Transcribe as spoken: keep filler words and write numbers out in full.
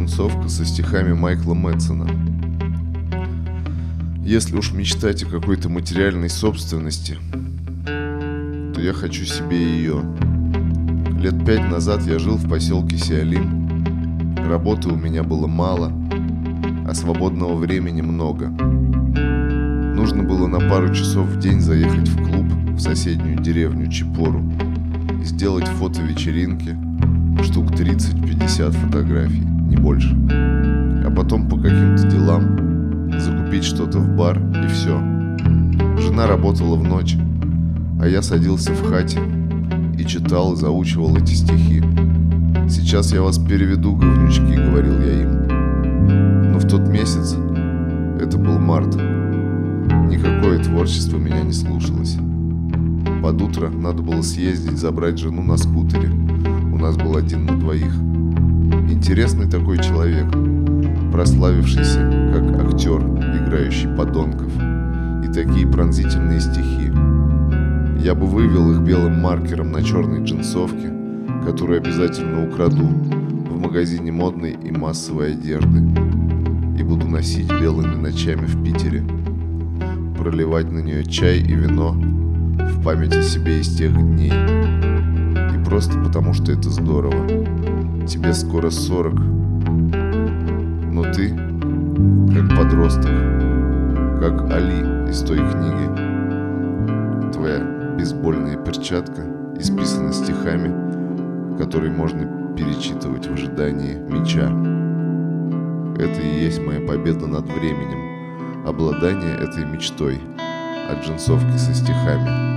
джинсовка со стихами Майкла Мэдсона. Если уж мечтать о какой-то материальной собственности, то я хочу себе ее. Лет пять назад я жил в поселке Сиалим. Работы у меня было мало, а свободного времени много. Нужно было на пару часов в день заехать в клуб в соседнюю деревню Чипору и сделать фото-вечеринки, штук тридцать-пятьдесят фотографий, не больше. А потом по каким-то делам закупить что-то в бар и все. Жена работала в ночь, а я садился в хате и читал и заучивал эти стихи. «Сейчас я вас переведу, говнючки», — говорил я им. Но в тот месяц, это был март, никакое творчество меня не слушалось. Под утро надо было съездить забрать жену на скутере. У нас был один на двоих. Интересный такой человек, прославившийся как актер, играющий подонков, и такие пронзительные стихи. Я бы вывел их белым маркером на черной джинсовке, которую обязательно украду в магазине модной и массовой одежды, и буду носить белыми ночами в Питере, проливать на нее чай и вино в память о себе из тех дней. И просто потому, что это здорово. Тебе скоро сорок, но ты как подросток, как Али из той книги. Твоя бейсбольная перчатка исписана стихами, которые можно перечитывать в ожидании мяча. Это и есть моя победа над временем, обладание этой мечтой, от джинсовки со стихами.